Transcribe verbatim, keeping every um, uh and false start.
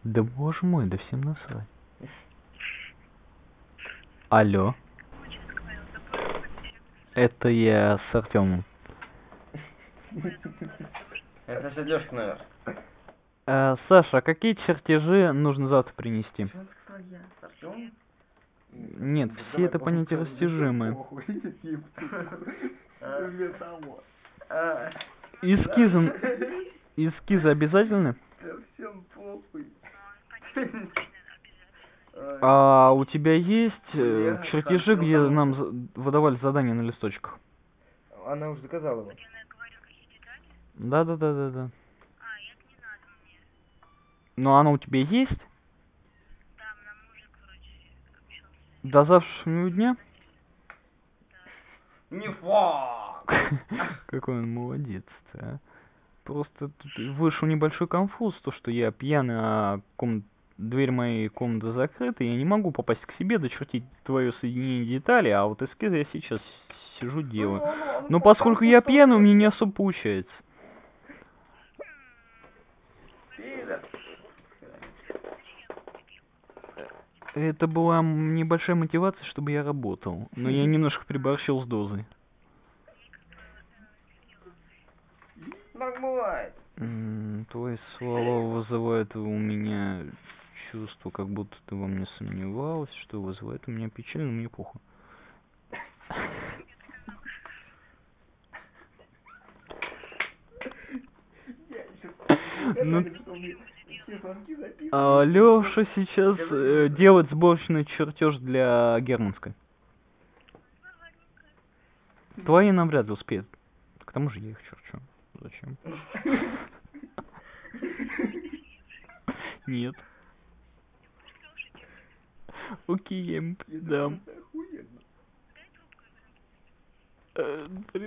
Да боже мой, да всем насрать. Алло. Это я с Артемом. Это задержка, наверх. Э, Саша, а какие чертежи нужно завтра принести? Чё, кто я? С Артёмом? Нет, все это понятия растяжимые. А, Эскизы, эскизы обязательны? да всем похуй. А у тебя есть э, Лера, чертежи, Артём где там- нам за- выдавали задания на листочках? Она уже заказала его. Да, да, да, да, да. Но оно у тебя есть? До завтрашнего дня? Не факт. Какой он молодец, а. Просто тут вышел небольшой конфуз, то что я пьяный, а ком- дверь моей комнаты закрыта, я не могу попасть к себе, дочертить твое соединение деталей, а вот эскиз я сейчас сижу делаю. Ну, ну, ну, Но по поскольку факту я что пьяный, у же? меня не особо получается. Пидор. Это была м, небольшая мотивация, чтобы я работал, но я немножко приборщил с дозой. Нормально. М, Твои слова вызывают у меня чувство, как будто ты во мне сомневалась, что вызывает у меня печаль, но мне похуй. Ну, а, Лёша сейчас э, делает сборочный чертеж для Германской. Твои навряд ли успеют. К тому же я их черчу. Зачем? Нет. Окей, я ему передам. Э,